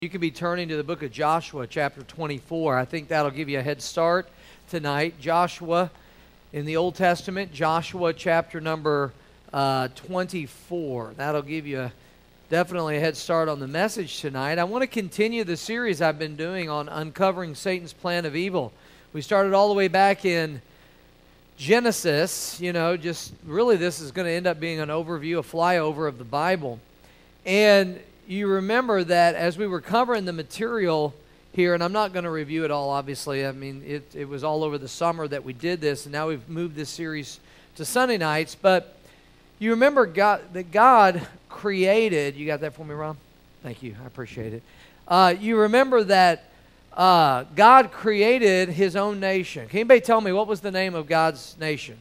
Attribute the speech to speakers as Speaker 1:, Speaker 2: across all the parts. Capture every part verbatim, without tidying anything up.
Speaker 1: You can be turning to the book of Joshua, chapter twenty-four. I think that'll give you a head start tonight. Joshua in the Old Testament, Joshua chapter number uh, twenty-four. That'll give you a, definitely a head start on the message tonight. I want to continue the series I've been doing on uncovering Satan's plan of evil. We started all the way back in Genesis. You know, just really this is going to end up being an overview, a flyover of the Bible. And you remember that as we were covering the material here, and I'm not going to review it all, obviously. I mean, it, it was all over the summer that we did this, and now we've moved this series to Sunday nights. But you remember God, that God created, you got that for me, Ron? Thank you. I appreciate it. Uh, you remember that uh, God created his own nation. Can anybody tell me what was the name of God's nation?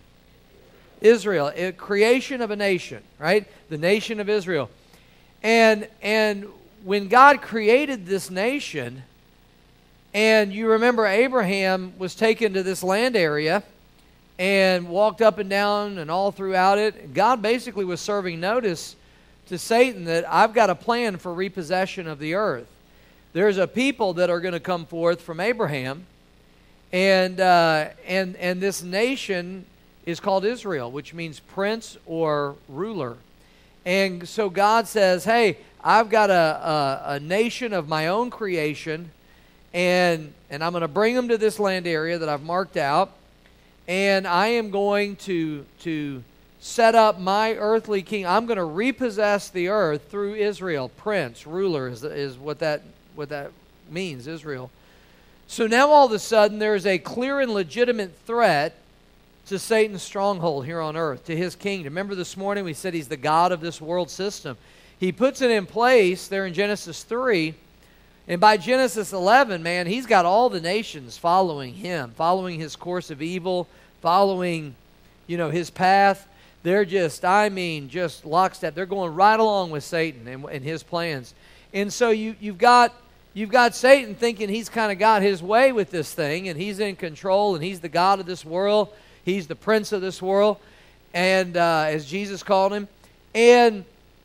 Speaker 1: Israel. A creation of a nation, right? The nation of Israel. And and when God created this nation, and you remember Abraham was taken to this land area and walked up and down and all throughout it, God basically was serving notice to Satan that I've got a plan for repossession of the earth. There's a people that are going to come forth from Abraham, and uh, and and this nation is called Israel, which means prince or ruler. And so God says, hey, I've got a, a, a nation of my own creation, and, and I'm going to bring them to this land area that I've marked out, and I am going to, to set up my earthly king. I'm going to repossess the earth through Israel. Prince, ruler is, is what that, what that means, Israel. So now all of a sudden there is a clear and legitimate threat to Satan's stronghold here on earth, to his kingdom. Remember this morning we said he's the God of this world system. He puts it in place there in Genesis three, and by Genesis eleven, man, he's got all the nations following him, following his course of evil, following, you know, his path. They're just, I mean, just lockstep. They're going right along with Satan and, and his plans. And so you, you've got you've got Satan thinking he's kind of got his way with this thing, and he's in control, and he's the God of this world. He's the prince of this world, and uh, as Jesus called him. And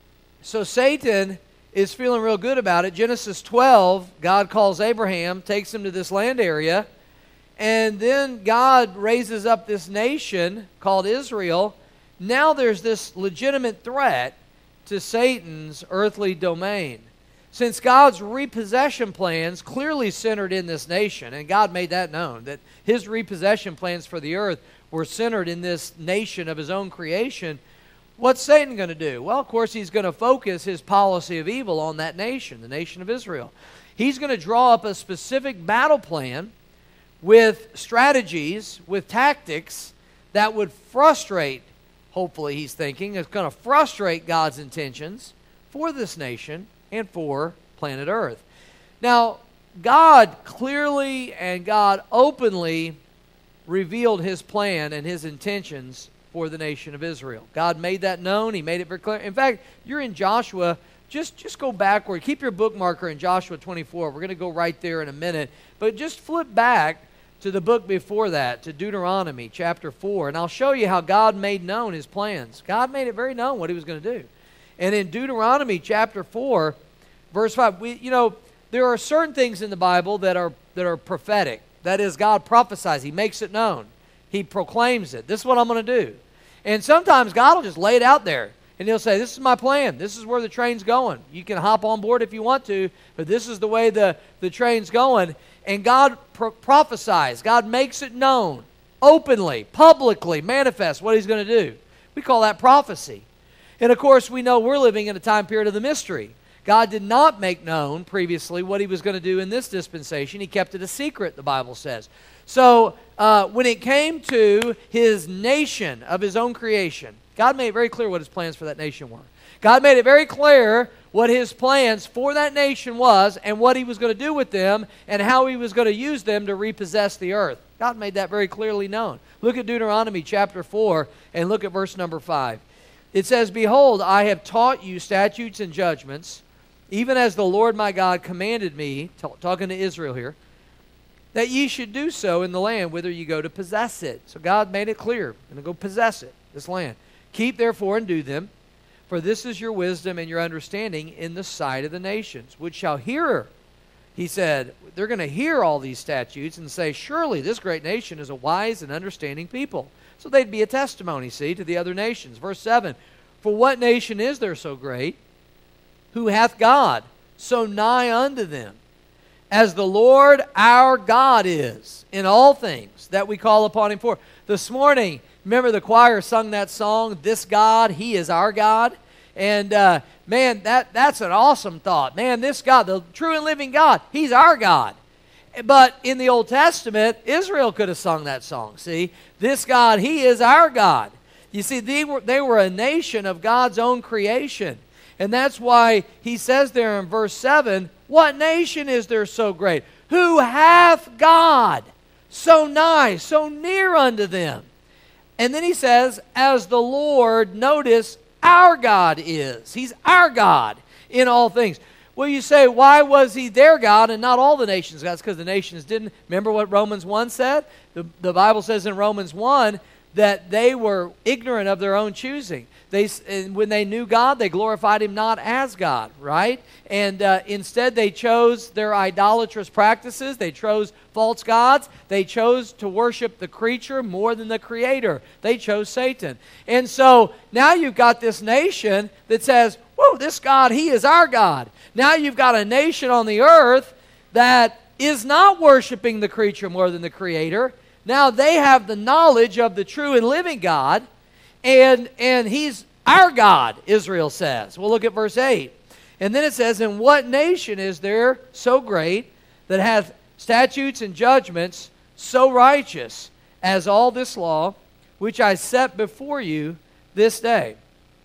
Speaker 1: so Satan is feeling real good about it. Genesis twelve, God calls Abraham, takes him to this land area, and then God raises up this nation called Israel. Now there's this legitimate threat to Satan's earthly domain. Since God's repossession plans clearly centered in this nation, and God made that known, that his repossession plans for the earth were centered in this nation of his own creation, what's Satan going to do? Well, of course, he's going to focus his policy of evil on that nation, the nation of Israel. He's going to draw up a specific battle plan with strategies, with tactics that would frustrate, hopefully he's thinking, it's going to frustrate God's intentions for this nation and for planet Earth. Now, God clearly and God openly revealed his plan and his intentions for the nation of Israel. God made that known. He made it very clear. In fact, you're in Joshua. Just, just go backward. Keep your bookmarker in Joshua twenty-four. We're going to go right there in a minute. But just flip back to the book before that, to Deuteronomy chapter four. And I'll show you how God made known his plans. God made it very known what he was going to do. And in Deuteronomy chapter four, verse five, we, you know, there are certain things in the Bible that are that are prophetic. That is, God prophesies. He makes it known. He proclaims it. This is what I'm going to do. And sometimes God will just lay it out there. And he'll say, this is my plan. This is where the train's going. You can hop on board if you want to, but this is the way the, the train's going. And God pro- prophesies. God makes it known, openly, publicly, manifest what he's going to do. We call that prophecy. And of course, we know we're living in a time period of the mystery. God did not make known previously what he was going to do in this dispensation. He kept it a secret, the Bible says. So uh, when it came to his nation of his own creation, God made it very clear what his plans for that nation were. God made it very clear what his plans for that nation was and what he was going to do with them and how he was going to use them to repossess the earth. God made that very clearly known. Look at Deuteronomy chapter four and look at verse number five. It says, behold, I have taught you statutes and judgments, even as the Lord my God commanded me, t- talking to Israel here, that ye should do so in the land whither ye go to possess it. So God made it clear, going to go possess it, this land. Keep therefore and do them, For this is your wisdom and your understanding in the sight of the nations, which shall hear he said, they're going to hear all these statutes and say, surely this great nation is a wise and understanding people. So they'd be a testimony, see, to the other nations. Verse seven, for what nation is there so great, who hath God so nigh unto them, as the Lord our God is in all things that we call upon him for? This morning, remember the choir sung that song, This God, He is Our God? And uh, man, that, that's an awesome thought. Man, this God, the true and living God, He's our God. But in the Old Testament, Israel could have sung that song. See, this God, He is our God. You see, they were, they were a nation of God's own creation. And that's why he says there in verse seven, what nation is there so great? Who hath God so nigh, so near unto them? And then he says, as the Lord, notice, our God is. He's our God in all things. Well, you say, why was he their God and not all the nations' gods? Because the nations didn't. Remember what Romans one said? The, the Bible says in Romans one that they were ignorant of their own choosing. They, and when they knew God, they glorified him not as God, right? And uh, instead they chose their idolatrous practices. They chose false gods. They chose to worship the creature more than the creator. They chose Satan. And so now you've got this nation that says, whoa, this God, he is our God. Now you've got a nation on the earth that is not worshiping the creature more than the creator. Now they have the knowledge of the true and living God, and, and he's our God, Israel says. We'll look at verse eight. And then it says, and what nation is there so great that hath statutes and judgments so righteous as all this law, which I set before you this day?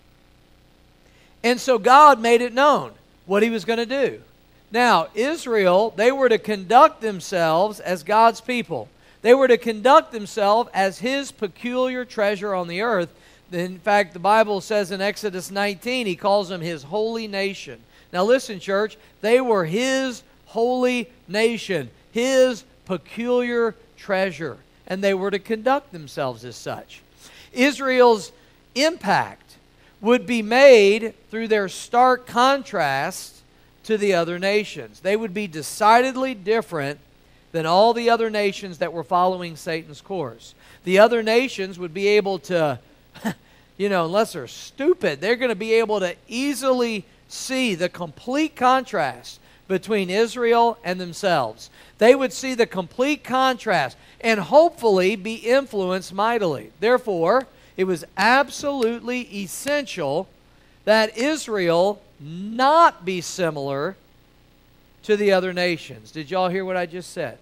Speaker 1: And so God made it known what he was going to do. Now, Israel, they were to conduct themselves as God's people. They were to conduct themselves as his peculiar treasure on the earth. In fact, the Bible says in Exodus nineteen, he calls them his holy nation. Now listen, church, they were his holy nation, his peculiar treasure, and they were to conduct themselves as such. Israel's impact would be made through their stark contrast to the other nations. They would be decidedly different than all the other nations that were following Satan's course. The other nations would be able to, you know, unless they're stupid, they're going to be able to easily see the complete contrast between Israel and themselves. They would see the complete contrast and hopefully be influenced mightily. Therefore, it was absolutely essential that Israel not be similar to the other nations. Did y'all hear what I just said?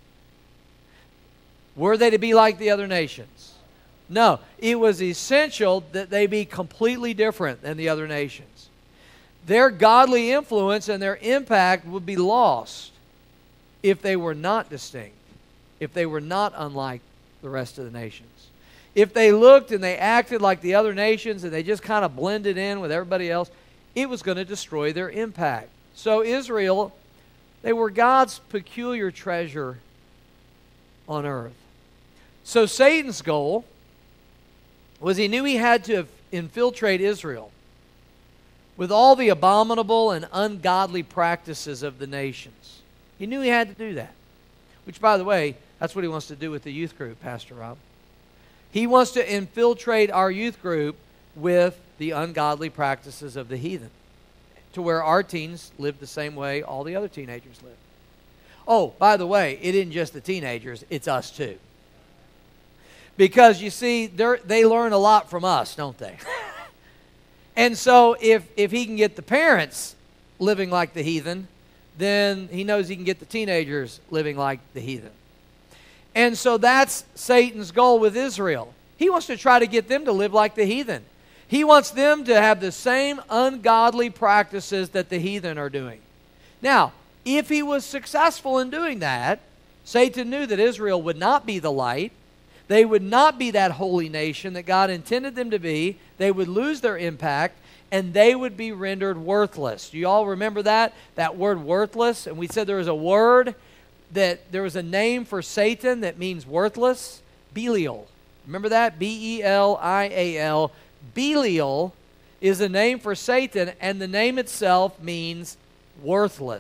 Speaker 1: Were they to be like the other nations? No. It was essential that they be completely different than the other nations. Their godly influence and their impact would be lost if they were not distinct, if they were not unlike the rest of the nations. If they looked and they acted like the other nations and they just kind of blended in with everybody else, it was going to destroy their impact. So Israel, they were God's peculiar treasure on earth. So Satan's goal was he knew he had to infiltrate Israel with all the abominable and ungodly practices of the nations. He knew he had to do that. Which, by the way, that's what he wants to do with the youth group, Pastor Rob. He wants to infiltrate our youth group with the ungodly practices of the heathen, to where our teens live the same way all the other teenagers live. Oh, by the way, it isn't just the teenagers, it's us too. Because you see, they learn a lot from us, don't they? And so if, if he can get the parents living like the heathen, then he knows he can get the teenagers living like the heathen. And so that's Satan's goal with Israel. He wants to try to get them to live like the heathen. He wants them to have the same ungodly practices that the heathen are doing. Now, if he was successful in doing that, Satan knew that Israel would not be the light. They would not be that holy nation that God intended them to be. They would lose their impact, and they would be rendered worthless. Do you all remember that? That word worthless? And we said there was a word that there was a name for Satan that means worthless. Belial. Remember that? B E L I A L. Belial is a name for Satan, and the name itself means worthless.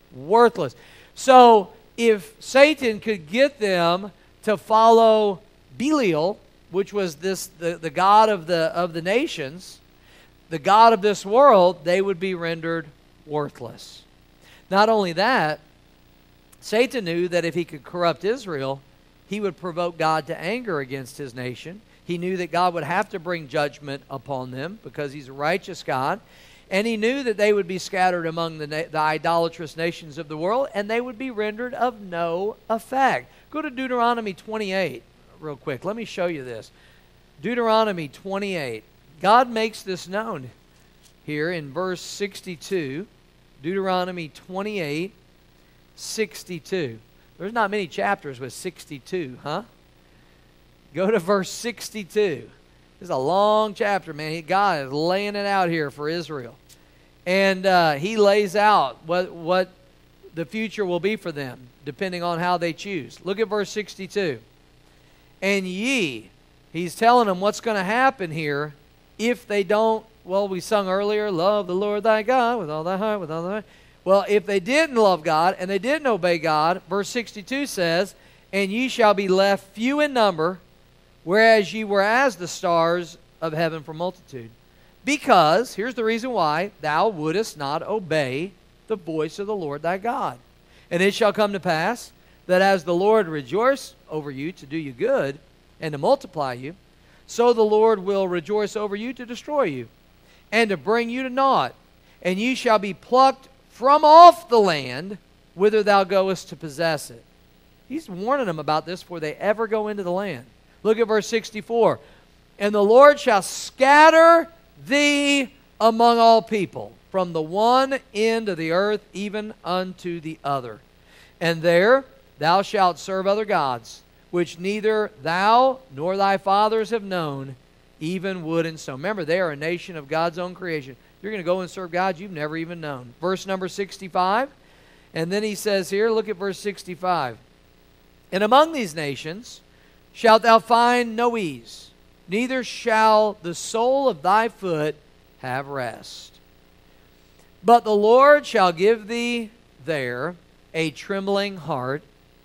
Speaker 1: Worthless. So if Satan could get them to follow Belial, which was this the, the god of the of the nations, the god of this world, they would be rendered worthless. Not only that, Satan knew that if he could corrupt Israel, he would provoke God to anger against his nation. He knew that God would have to bring judgment upon them because he's a righteous God. And he knew that they would be scattered among the, the idolatrous nations of the world, and they would be rendered of no effect. Go to Deuteronomy twenty-eight real quick. Let me show you this. Deuteronomy twenty-eight. God makes this known here in verse sixty-two. Deuteronomy twenty-eight, sixty-two. There's not many chapters with sixty-two, huh? Go to verse sixty-two. This is a long chapter, man. God is laying it out here for Israel. And uh, he lays out what, what the future will be for them, depending on how they choose. Look at verse sixty-two. And ye, he's telling them what's going to happen here if they don't, well, we sung earlier, love the Lord thy God with all thy heart, with all thy mind. Well, if they didn't love God and they didn't obey God, verse sixty-two says, and ye shall be left few in number, whereas ye were as the stars of heaven for multitude. Because, here's the reason why, thou wouldest not obey the voice of the Lord thy God. And it shall come to pass that as the Lord rejoice over you to do you good and to multiply you, so the Lord will rejoice over you to destroy you and to bring you to naught. And ye shall be plucked from off the land whither thou goest to possess it. He's warning them about this before they ever go into the land. Look at verse sixty-four. And the Lord shall scatter thee among all people, from the one end of the earth even unto the other. And there thou shalt serve other gods, which neither thou nor thy fathers have known, even wood and stone. Remember, they are a nation of God's own creation. You're going to go and serve gods you've never even known. Verse number sixty-five. And then he says here, look at verse sixty-five. And among these nations shalt thou find no ease, neither shall the sole of thy foot have rest. But the Lord shall give thee there a trembling heart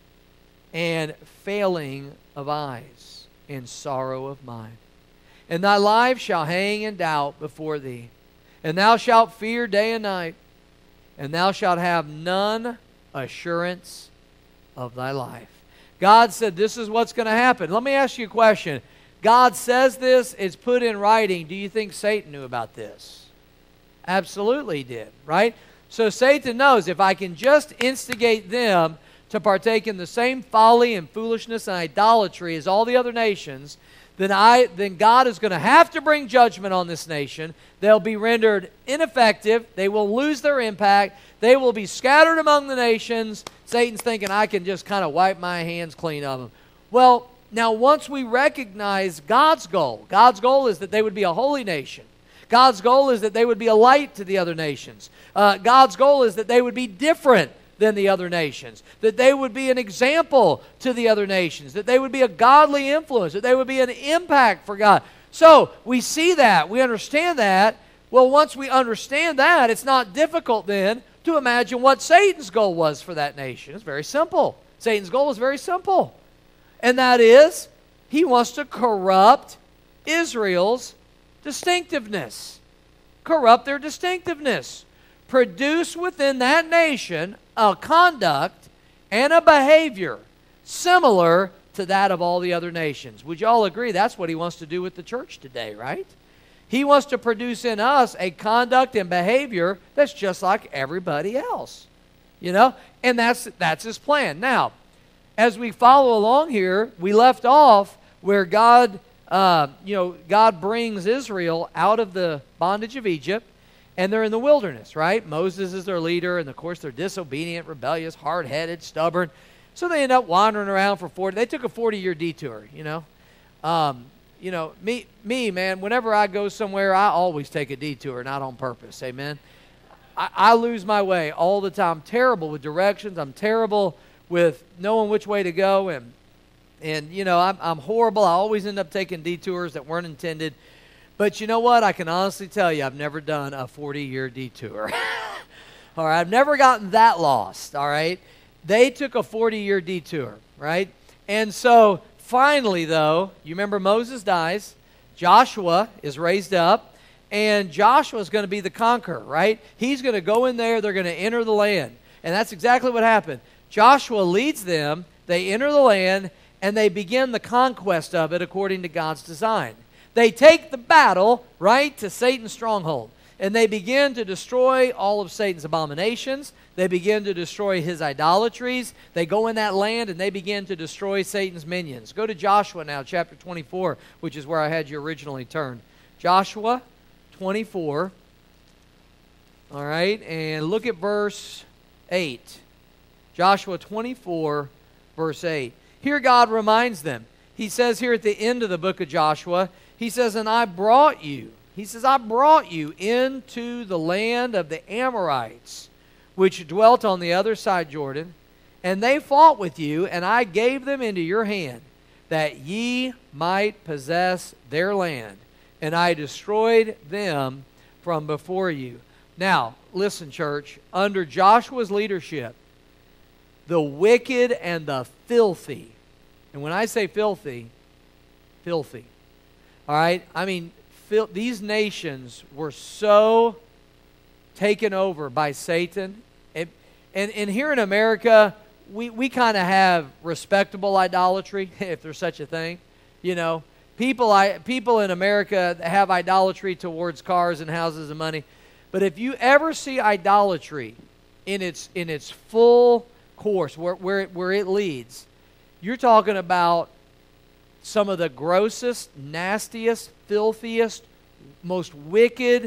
Speaker 1: and failing of eyes and sorrow of mind. And thy life shall hang in doubt before thee, and thou shalt fear day and night, and thou shalt have none assurance of thy life. God said this is what's going to happen. Let me ask you a question. God says this, it's put in writing. Do you think Satan knew about this? Absolutely he did, right? So Satan knows if I can just instigate them to partake in the same folly and foolishness and idolatry as all the other nations, then I then God is going to have to bring judgment on this nation. They'll be rendered ineffective. They will lose their impact. They will be scattered among the nations. Satan's thinking, I can just kind of wipe my hands clean of them. Well, now once we recognize God's goal, God's goal is that they would be a holy nation. God's goal is that they would be a light to the other nations. Uh, God's goal is that they would be different than the other nations, that they would be an example to the other nations, that they would be a godly influence, that they would be an impact for God. So we see that, we understand that. Well, once we understand that, it's not difficult then to imagine what Satan's goal was for that nation. It's very simple. Satan's goal is very simple. And that is, he wants to corrupt Israel's distinctiveness. Corrupt their distinctiveness. Produce within that nation a conduct and a behavior similar to that of all the other nations. Would you all agree that's what he wants to do with the church today, right? He wants to produce in us a conduct and behavior that's just like everybody else. You know? And that's that's his plan. Now, as we follow along here, we left off where God, uh, you know, God brings Israel out of the bondage of Egypt, and they're in the wilderness, right? Moses is their leader, and of course they're disobedient, rebellious, hard-headed, stubborn. So they end up wandering around for forty. They took a forty-year detour, you know. Um, you know, me, me, man, whenever I go somewhere, I always take a detour, not on purpose, amen? I, I lose my way all the time. I'm terrible with directions. I'm terrible with knowing which way to go, and, and you know, I'm, I'm horrible. I always end up taking detours that weren't intended. But you know what? I can honestly tell you I've never done a forty-year detour. All right, I've never gotten that lost, all right? They took a forty-year detour, right? And so finally, though, you remember Moses dies, Joshua is raised up, and Joshua is going to be the conqueror, right? He's going to go in there, they're going to enter the land. And that's exactly what happened. Joshua leads them, they enter the land, and they begin the conquest of it according to God's design. They take the battle, right, to Satan's stronghold. And they begin to destroy all of Satan's abominations. They begin to destroy his idolatries. They go in that land and they begin to destroy Satan's minions. Go to Joshua now, chapter twenty-four, which is where I had you originally turned. Joshua twenty-four. All right, and look at verse eight. Joshua twenty-four, verse eight. Here God reminds them. He says here at the end of the book of Joshua, he says, and I brought you. He says, I brought you into the land of the Amorites, which dwelt on the other side Jordan, and they fought with you, and I gave them into your hand, that ye might possess their land, and I destroyed them from before you. Now, listen, church, under Joshua's leadership, the wicked and the filthy, and when I say filthy, filthy, all right, I mean, fil- these nations were so taken over by Satan. And, and, and here in America, we, we kind of have respectable idolatry, if there's such a thing. You know, people, I, people in America have idolatry towards cars and houses and money. But if you ever see idolatry in its, in its full course, where, where, it, where it leads, you're talking about some of the grossest, nastiest, filthiest, most wicked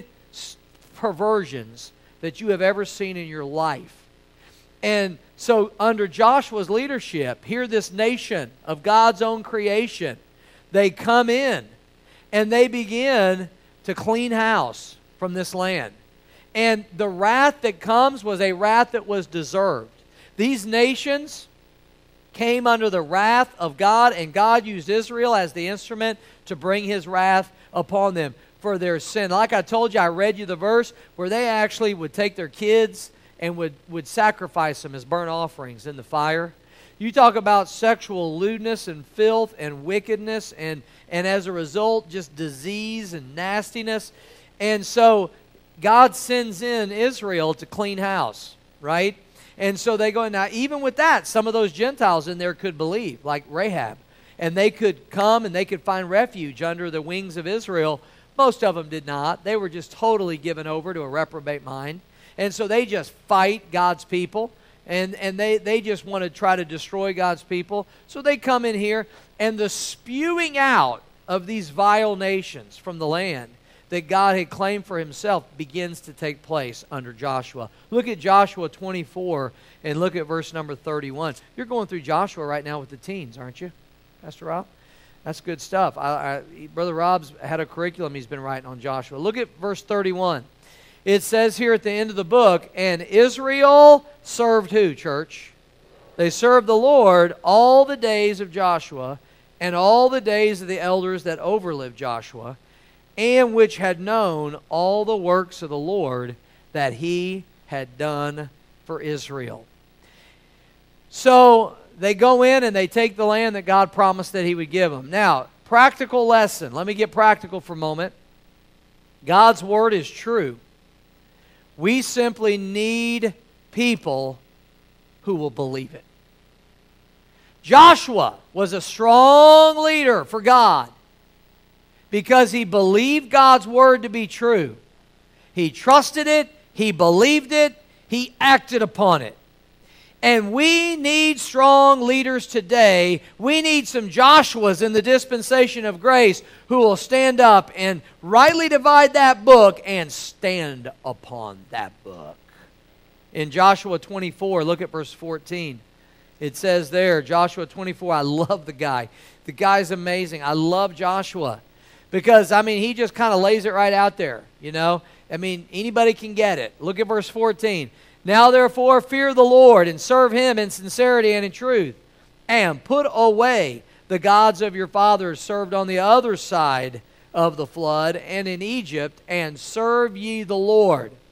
Speaker 1: perversions that you have ever seen in your life. And so under Joshua's leadership, here this nation of God's own creation, they come in and they begin to clean house from this land. And the wrath that comes was a wrath that was deserved. These nations came under the wrath of God, and God used Israel as the instrument to bring his wrath upon them for their sin. Like I told you, I read you the verse where they actually would take their kids and would, would sacrifice them as burnt offerings in the fire. You talk about sexual lewdness and filth and wickedness, and, and as a result, just disease and nastiness. And so God sends in Israel to clean house, right? And so they go, now even with that, some of those Gentiles in there could believe, like Rahab. And they could come and they could find refuge under the wings of Israel. Most of them did not. They were just totally given over to a reprobate mind. And so they just fight God's people. And, and they, they just want to try to destroy God's people. So they come in here, and the spewing out of these vile nations from the land that God had claimed for himself begins to take place under Joshua. Look at Joshua twenty-four and look at verse number thirty-one. You're going through Joshua right now with the teens, aren't you, Pastor Rob? That's good stuff. I, I, Brother Rob's had a curriculum he's been writing on Joshua. Look at verse thirty-one. It says here at the end of the book, and Israel served who, church? They served the Lord all the days of Joshua and all the days of the elders that overlived Joshua, and which had known all the works of the Lord that he had done for Israel. So they go in and they take the land that God promised that he would give them. Now, practical lesson. Let me get practical for a moment. God's word is true. We simply need people who will believe it. Joshua was a strong leader for God, because he believed God's word to be true. He trusted it, he believed it, he acted upon it. And we need strong leaders today. We need some Joshuas in the dispensation of grace who will stand up and rightly divide that book and stand upon that book. In Joshua twenty-four, look at verse fourteen. It says there, Joshua twenty-four, I love the guy. The guy's amazing. I love Joshua. Because, I mean, he just kind of lays it right out there, you know. I mean, anybody can get it. Look at verse fourteen. Now, therefore, fear the Lord and serve him in sincerity and in truth. And put away the gods of your fathers served on the other side of the flood and in Egypt, and serve ye the Lord.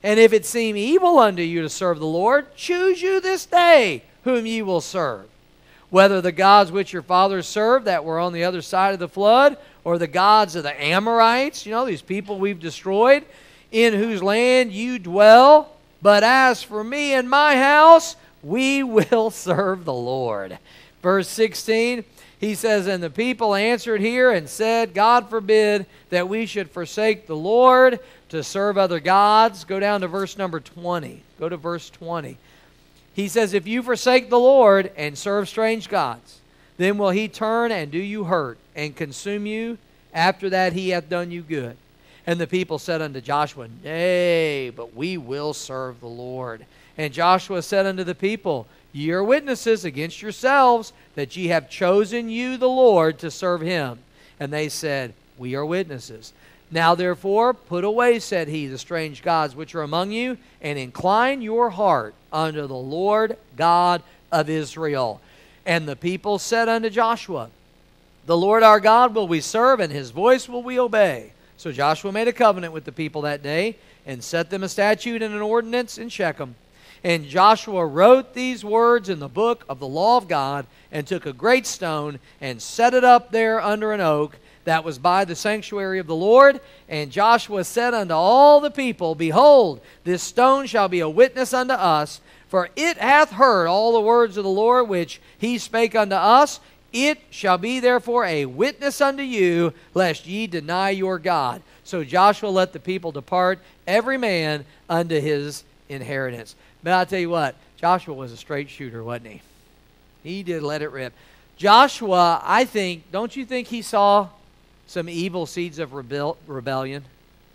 Speaker 1: And if it seem evil unto you to serve the Lord, choose you this day whom ye will serve, whether the gods which your fathers served that were on the other side of the flood, or the gods of the Amorites, you know, these people we've destroyed, in whose land you dwell. But as for me and my house, we will serve the Lord. Verse sixteen, he says, and the people answered here and said, God forbid that we should forsake the Lord to serve other gods. Go down to verse number twenty. Go to verse twenty. He says, if you forsake the Lord and serve strange gods, then will he turn and do you hurt and consume you. After that he hath done you good. And the people said unto Joshua, nay, but we will serve the Lord. And Joshua said unto the people, ye are witnesses against yourselves that ye have chosen you the Lord to serve him. And they said, we are witnesses. Now therefore put away, said he, the strange gods which are among you, and incline your heart unto the Lord God of Israel. And the people said unto Joshua, the Lord our God will we serve, and his voice will we obey. So Joshua made a covenant with the people that day, and set them a statute and an ordinance in Shechem. And Joshua wrote these words in the book of the law of God, and took a great stone, and set it up there under an oak that was by the sanctuary of the Lord. And Joshua said unto all the people, behold, this stone shall be a witness unto us, for it hath heard all the words of the Lord which he spake unto us. It shall be therefore a witness unto you, lest ye deny your God. So Joshua let the people depart, every man unto his inheritance. But I'll tell you what, Joshua was a straight shooter, wasn't he? He did let it rip. Joshua, I think, don't you think he saw some evil seeds of rebel rebellion?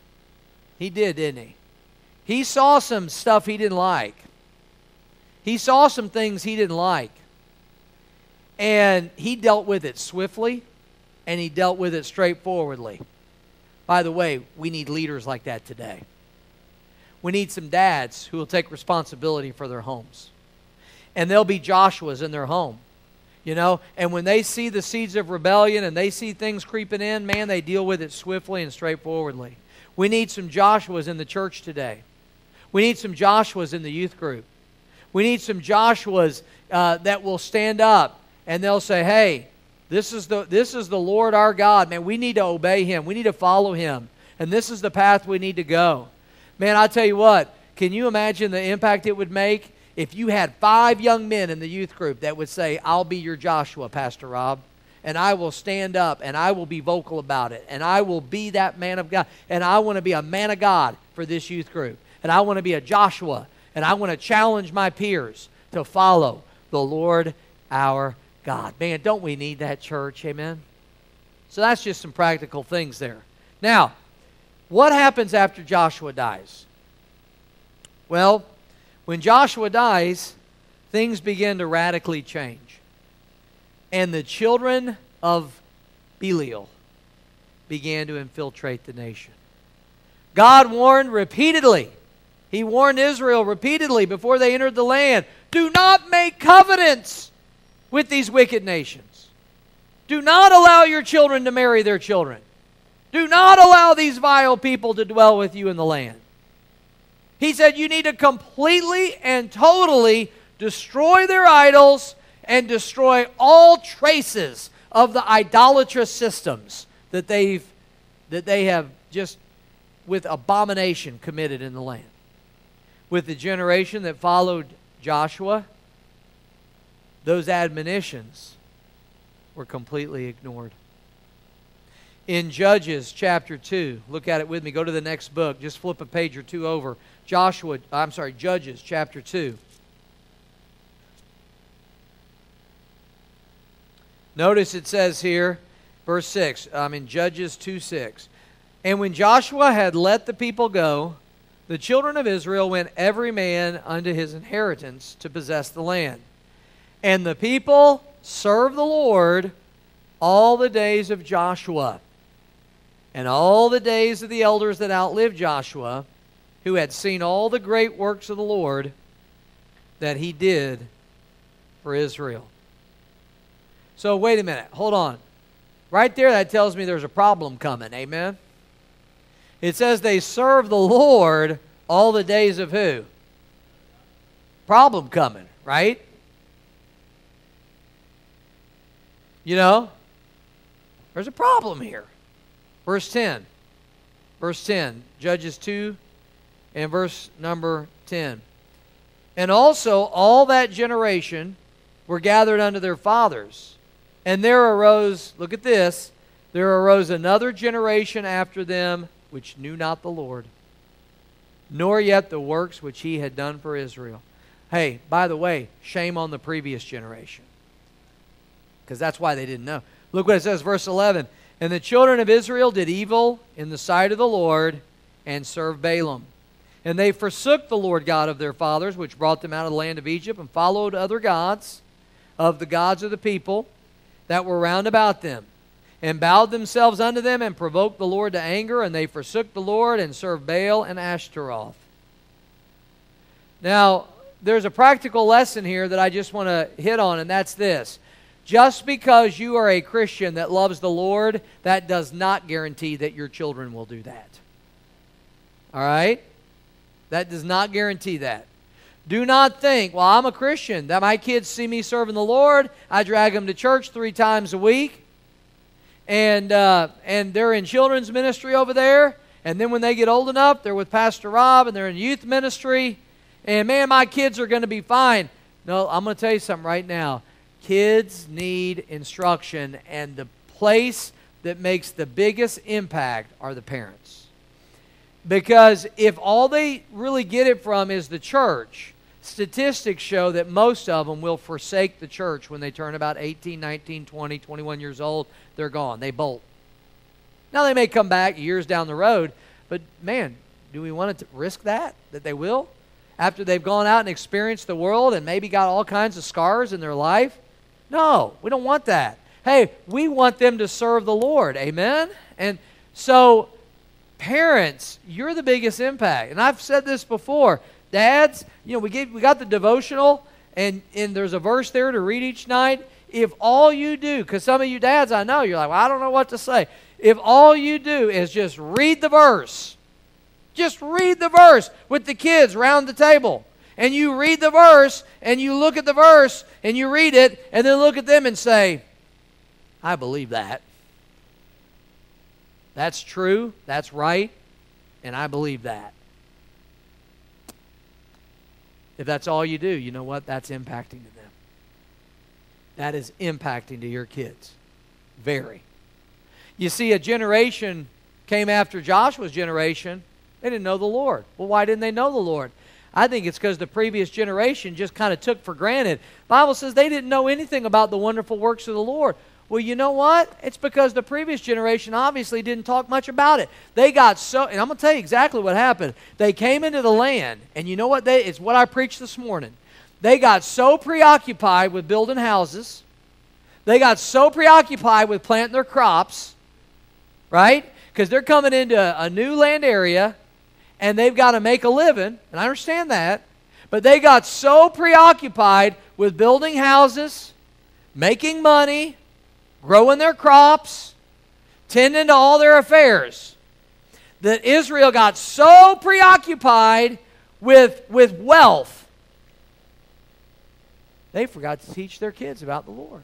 Speaker 1: He did, didn't he? He saw some stuff he didn't like. He saw some things he didn't like. And he dealt with it swiftly, and he dealt with it straightforwardly. By the way, we need leaders like that today. We need some dads who will take responsibility for their homes. And there'll be Joshuas in their home. You know, and when they see the seeds of rebellion and they see things creeping in, man, they deal with it swiftly and straightforwardly. We need some Joshuas in the church today. We need some Joshuas in the youth group. We need some Joshuas uh, that will stand up and they'll say, hey, this is the this is the Lord our God. Man, we need to obey him. We need to follow him. And this is the path we need to go. Man, I tell you what, can you imagine the impact it would make if you had five young men in the youth group that would say, I'll be your Joshua, Pastor Rob, and I will stand up and I will be vocal about it, and I will be that man of God, and I want to be a man of God for this youth group, and I want to be a Joshua, and I want to challenge my peers to follow the Lord our God. Man, don't we need that, church? Amen? So that's just some practical things there. Now, what happens after Joshua dies? Well, when Joshua dies, things begin to radically change. And the children of Belial began to infiltrate the nation. God warned repeatedly. He warned Israel repeatedly before they entered the land. Do not make covenants with these wicked nations. Do not allow your children to marry their children. Do not allow these vile people to dwell with you in the land. He said you need to completely and totally destroy their idols and destroy all traces of the idolatrous systems that they've that they have just with abomination committed in the land. With the generation that followed Joshua, those admonitions were completely ignored. In Judges chapter two, look at it with me. Go to the next book. Just flip a page or two over. Joshua, I'm sorry, Judges chapter two. Notice it says here, verse six, I'm in Judges two six. And when Joshua had let the people go, the children of Israel went every man unto his inheritance to possess the land. And the people served the Lord all the days of Joshua, and all the days of the elders that outlived Joshua, who had seen all the great works of the Lord that he did for Israel. So wait a minute, hold on. Right there, that tells me there's a problem coming, amen? It says they served the Lord all the days of who? Problem coming, right? You know, there's a problem here. Verse ten. Verse ten. Judges two and verse number ten. And also all that generation were gathered unto their fathers. And there arose, look at this, there arose another generation after them which knew not the Lord, nor yet the works which he had done for Israel. Hey, by the way, shame on the previous generation, because that's why they didn't know. Look what it says, verse eleven. And the children of Israel did evil in the sight of the Lord, and served Balaam. And they forsook the Lord God of their fathers, which brought them out of the land of Egypt, and followed other gods of the gods of the people that were round about them, and bowed themselves unto them, and provoked the Lord to anger, and they forsook the Lord, and served Baal and Ashtaroth. Now, there's a practical lesson here that I just want to hit on, and that's this. Just because you are a Christian that loves the Lord, that does not guarantee that your children will do that. All right? That does not guarantee that. Do not think, well, I'm a Christian, that my kids see me serving the Lord. I drag them to church three times a week. And, uh, and they're in children's ministry over there. And then when they get old enough, they're with Pastor Rob and they're in youth ministry. And man, my kids are going to be fine. No, I'm going to tell you something right now. Kids need instruction, and the place that makes the biggest impact are the parents. Because if all they really get it from is the church, statistics show that most of them will forsake the church when they turn about eighteen, nineteen, twenty, twenty-one years old. They're gone. They bolt. Now, they may come back years down the road, but man, do we want to risk that, that they will? After they've gone out and experienced the world and maybe got all kinds of scars in their life? No, we don't want that. Hey, we want them to serve the Lord. Amen? And so, parents, you're the biggest impact. And I've said this before. Dads, you know, we gave, we got the devotional, and, and there's a verse there to read each night. If all you do, because some of you dads, I know, you're like, well, I don't know what to say. If all you do is just read the verse, just read the verse with the kids around the table. And you read the verse, and you look at the verse, and you read it, and then look at them and say, I believe that. That's true, that's right, and I believe that. If that's all you do, you know what? That's impacting to them. That is impacting to your kids. Very. You see, a generation came after Joshua's generation. They didn't know the Lord. Well, why didn't they know the Lord? I think it's because the previous generation just kind of took for granted. The Bible says they didn't know anything about the wonderful works of the Lord. Well, you know what? It's because the previous generation obviously didn't talk much about it. They got so, and I'm going to tell you exactly what happened. They came into the land, and you know what? They, it's what I preached this morning. They got so preoccupied with building houses. They got so preoccupied with planting their crops, right? Because they're coming into a, a new land area, and they've got to make a living, and I understand that. But they got so preoccupied with building houses, making money, growing their crops, tending to all their affairs, that Israel got so preoccupied with, with wealth, they forgot to teach their kids about the Lord.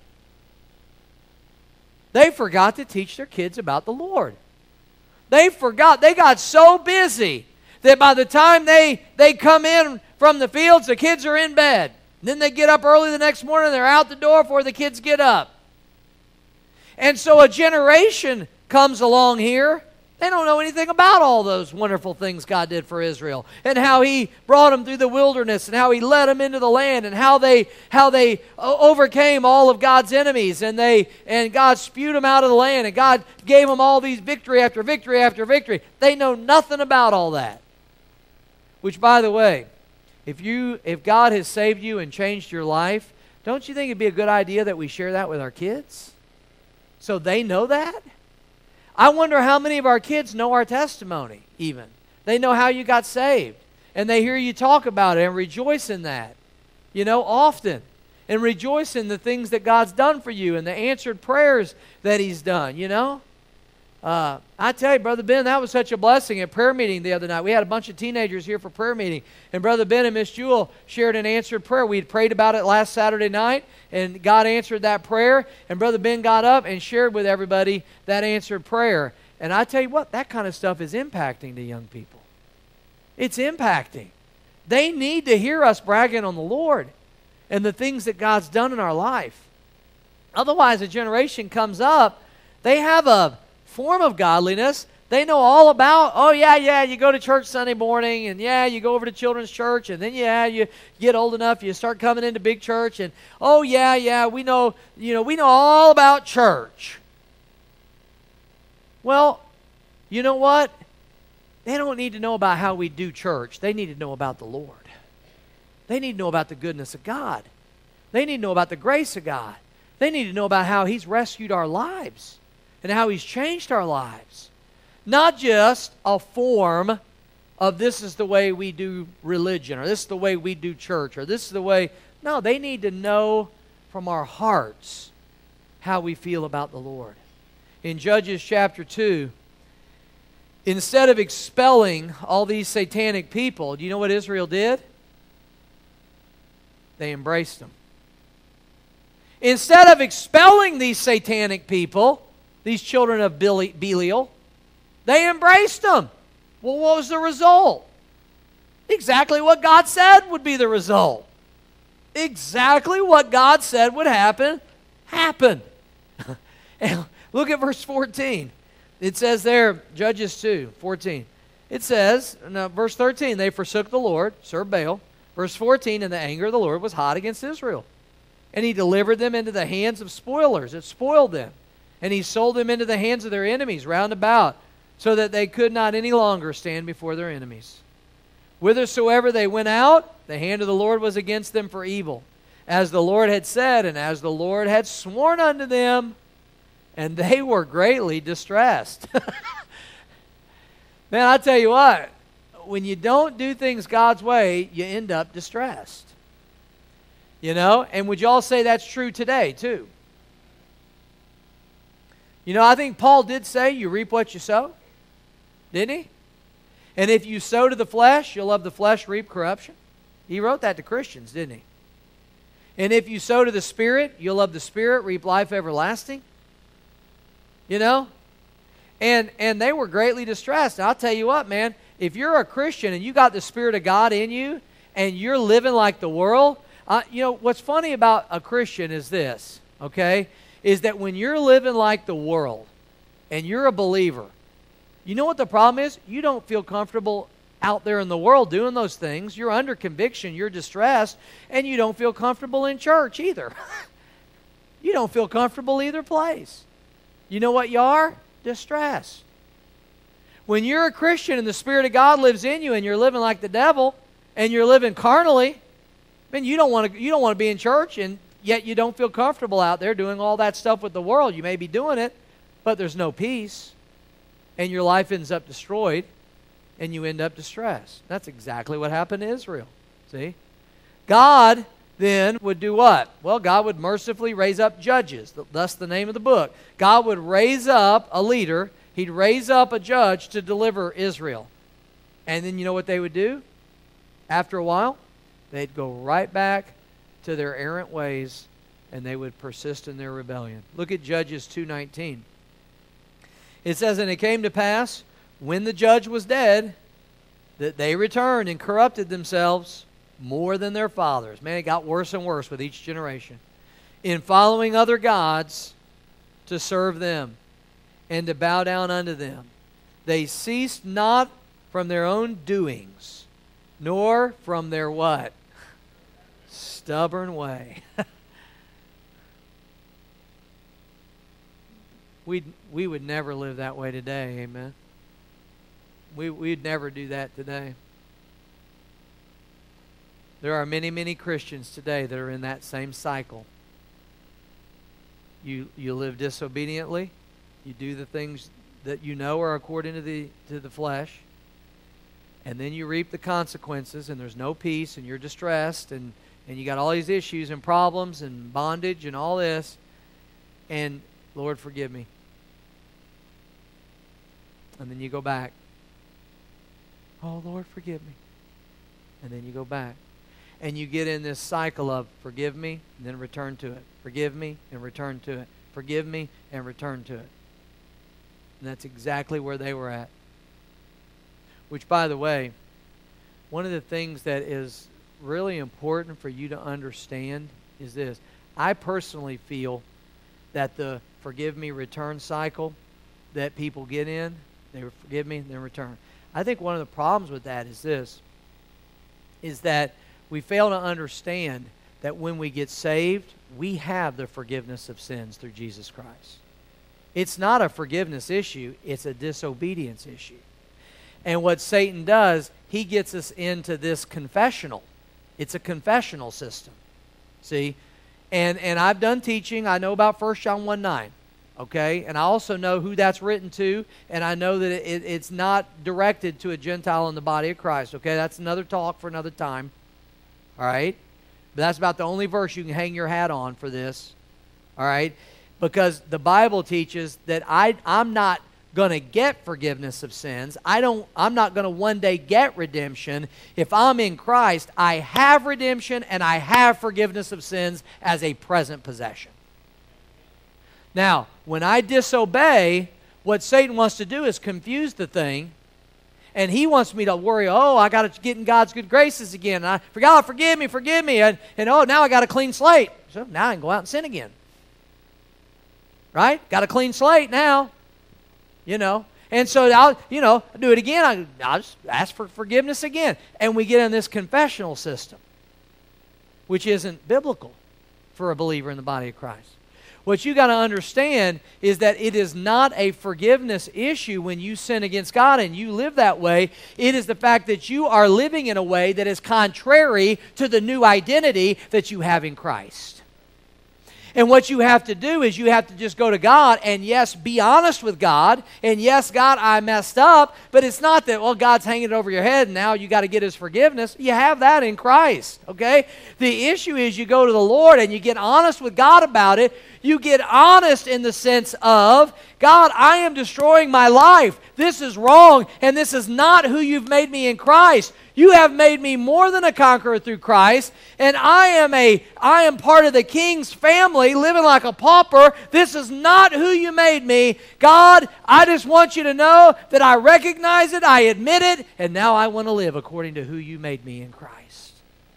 Speaker 1: They forgot to teach their kids about the Lord. They forgot. They got so busy that by the time they, they come in from the fields, the kids are in bed. And then they get up early the next morning, they're out the door before the kids get up. And so a generation comes along here. They don't know anything about all those wonderful things God did for Israel, and how He brought them through the wilderness, and how He led them into the land, and how they how they overcame all of God's enemies, and they and God spewed them out of the land, and God gave them all these victory after victory after victory. They know nothing about all that. Which, by the way, if you if God has saved you and changed your life, don't you think it'd be a good idea that we share that with our kids, so they know that? I wonder how many of our kids know our testimony even. They know how you got saved. And they hear you talk about it and rejoice in that, you know, often. And rejoice in the things that God's done for you and the answered prayers that He's done, you know. Uh, I tell you, Brother Ben, that was such a blessing at prayer meeting the other night. We had a bunch of teenagers here for prayer meeting, and Brother Ben and Miss Jewel shared an answered prayer. We had prayed about it last Saturday night, and God answered that prayer, and Brother Ben got up and shared with everybody that answered prayer. And I tell you what, that kind of stuff is impacting the young people. It's impacting. They need to hear us bragging on the Lord and the things that God's done in our life. Otherwise, a generation comes up, they have a form of godliness. They know all about, oh yeah, yeah, you go to church Sunday morning, and yeah, you go over to children's church, and then yeah, you get old enough, you start coming into big church, and oh yeah, yeah, we know, you know, we know all about church. Well, you know what? They don't need to know about how we do church. They need to know about the Lord. They need to know about the goodness of God. They need to know about the grace of God. They need to know about how He's rescued our lives and how He's changed our lives. Not just a form of this is the way we do religion, or this is the way we do church, or this is the way. No, they need to know from our hearts how we feel about the Lord. In Judges chapter two, instead of expelling all these satanic people, do you know what Israel did? They embraced them. Instead of expelling these satanic people, these children of Belial, they embraced them. Well, what was the result? Exactly what God said would be the result. Exactly what God said would happen, happened. And look at verse fourteen. It says there, Judges two, fourteen. It says, now, verse thirteen, they forsook the Lord, served Baal. Verse fourteen, and the anger of the Lord was hot against Israel. And He delivered them into the hands of spoilers. It spoiled them. And He sold them into the hands of their enemies round about, so that they could not any longer stand before their enemies. Whithersoever they went out, the hand of the Lord was against them for evil, as the Lord had said, and as the Lord had sworn unto them, and they were greatly distressed. Man, I tell you what, when you don't do things God's way, you end up distressed. You know, and would you all say that's true today too? You know, I think Paul did say you reap what you sow, didn't he? And if you sow to the flesh, you'll of the flesh reap corruption. He wrote that to Christians, didn't he? And if you sow to the Spirit, you'll of the Spirit reap life everlasting. You know? And and they were greatly distressed. And I'll tell you what, man, if you're a Christian and you got the Spirit of God in you and you're living like the world, uh, you know, what's funny about a Christian is this, okay, is that when you're living like the world and you're a believer, you know what the problem is? You don't feel comfortable out there in the world doing those things. You're under conviction, you're distressed, and you don't feel comfortable in church either. You don't feel comfortable either place. You know what you are? Distressed. When you're a Christian and the Spirit of God lives in you and you're living like the devil and you're living carnally, man, you don't want to you don't want to be in church, and yet you don't feel comfortable out there doing all that stuff with the world. You may be doing it, but there's no peace, and your life ends up destroyed, and you end up distressed. That's exactly what happened to Israel. See? God then would do what? Well, God would mercifully raise up judges. That's the name of the book. God would raise up a leader. He'd raise up a judge to deliver Israel. And then you know what they would do? After a while, they'd go right back to their errant ways, and they would persist in their rebellion. Look at Judges two nineteen. It says, and it came to pass, when the judge was dead, that they returned and corrupted themselves more than their fathers. Man, it got worse and worse with each generation. In following other gods to serve them and to bow down unto them. They ceased not from their own doings, nor from their what? Stubborn way. We'd, we would never live that way today, amen? We, we'd never do that today. There are many, many Christians today that are in that same cycle. You, you live disobediently. You do the things that you know are according to the, to the flesh. And then you reap the consequences, and there's no peace, and you're distressed, and, and you got all these issues and problems and bondage and all this. And Lord, forgive me. And then you go back. Oh, Lord, forgive me. And then you go back. And you get in this cycle of forgive me, and then return to it. Forgive me, and return to it. Forgive me, and return to it. And that's exactly where they were at. Which, by the way, one of the things that is really important for you to understand is this. I personally feel that the forgive me, return cycle that people get in, they forgive me, then return. I think one of the problems with that is this, is that we fail to understand that when we get saved, we have the forgiveness of sins through Jesus Christ. It's not a forgiveness issue, it's a disobedience issue. And what Satan does, he gets us into this confessional. It's a confessional system. See? And and I've done teaching. I know about First John one nine. Okay? And I also know who that's written to. And I know that it, it's not directed to a Gentile in the body of Christ. Okay? That's another talk for another time. All right? But that's about the only verse you can hang your hat on for this. All right? Because the Bible teaches that I, I'm not going to get forgiveness of sins. I don't, I'm not going to one day get redemption. If I'm in Christ, I have redemption and I have forgiveness of sins as a present possession. Now, when I disobey, what Satan wants to do is confuse the thing, and he wants me to worry, oh, I got to get in God's good graces again. And I forgot, forgive me, forgive me. And, and oh, now I got a clean slate. So now I can go out and sin again. Right? Got a clean slate now. You know, and so I'll, you know, do it again. I, I'll just ask for forgiveness again. And we get in this confessional system, which isn't biblical for a believer in the body of Christ. What you got to understand is that it is not a forgiveness issue when you sin against God and you live that way. It is the fact that you are living in a way that is contrary to the new identity that you have in Christ. And what you have to do is you have to just go to God and, yes, be honest with God. And, yes, God, I messed up. But it's not that, well, God's hanging it over your head and now you got to get His forgiveness. You have that in Christ, okay? The issue is you go to the Lord and you get honest with God about it. You get honest in the sense of, God, I am destroying my life. This is wrong, and this is not who you've made me in Christ. You have made me more than a conqueror through Christ, and I am a I am part of the King's family, living like a pauper. This is not who you made me. God, I just want you to know that I recognize it, I admit it, and now I want to live according to who you made me in Christ.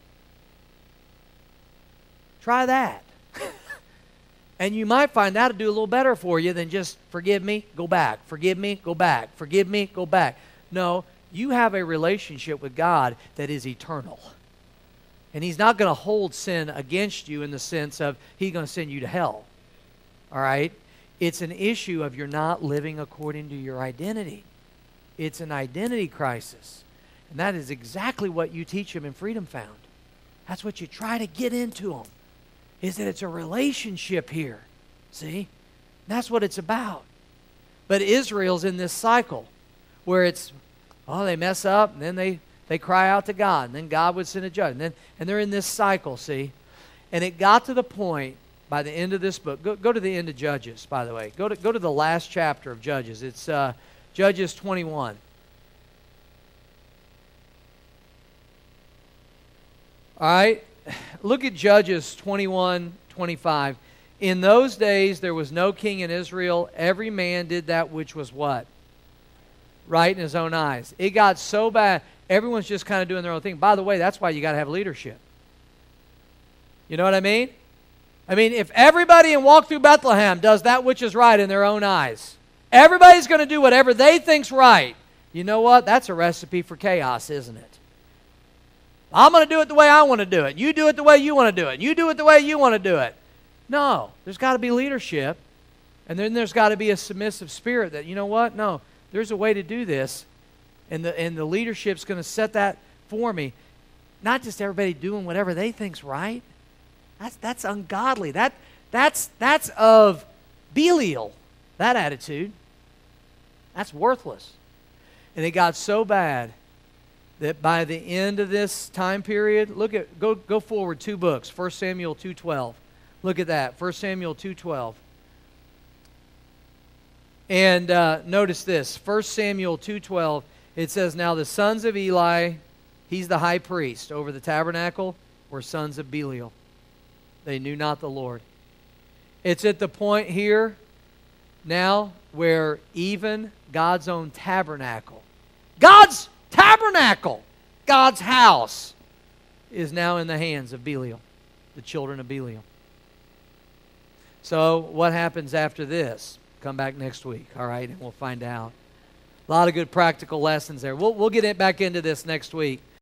Speaker 1: Try that. And you might find that'll do a little better for you than just forgive me, go back. Forgive me, go back. Forgive me, go back. No, you have a relationship with God that is eternal. And He's not going to hold sin against you in the sense of He's going to send you to hell. All right? It's an issue of you're not living according to your identity. It's an identity crisis. And that is exactly what you teach them in Freedom Found. That's what you try to get into them. Is that it's a relationship here. See? That's what it's about. But Israel's in this cycle where it's, oh, they mess up, and then they, they cry out to God, and then God would send a judge. And, then, and they're in this cycle, see? And it got to the point by the end of this book. Go, go to the end of Judges, by the way. Go to, go to the last chapter of Judges. It's uh, Judges twenty-one. All right? Look at Judges twenty-one, twenty-five. In those days there was no king in Israel. Every man did that which was what? Right in his own eyes. It got so bad, everyone's just kind of doing their own thing. By the way, that's why you got to have leadership. You know what I mean? I mean, if everybody in Walk Through Bethlehem does that which is right in their own eyes, everybody's going to do whatever they think's right. You know what? That's a recipe for chaos, isn't it? I'm going to do it the way I want to do it. You do it the way you want to do it. You do it the way you want to do it. No, there's got to be leadership. And then there's got to be a submissive spirit that, you know what? No, there's a way to do this. And the, and the leadership's going to set that for me. Not just everybody doing whatever they think's right. That's, that's ungodly. That, that's, that's of Belial, that attitude. That's worthless. And it got so bad that by the end of this time period, look at go go forward two books, First Samuel two twelve. Look at that, First Samuel two twelve. And uh, notice this, First Samuel two twelve, it says, now the sons of Eli, he's the high priest over the tabernacle, were sons of Belial. They knew not the Lord. It's at the point here now where even God's own tabernacle, God's tabernacle, God's house, is now in the hands of Belial, the children of Belial. So what happens after this? Come back next week, all right, and we'll find out. A lot of good practical lessons there. We'll, we'll get it back into this next week.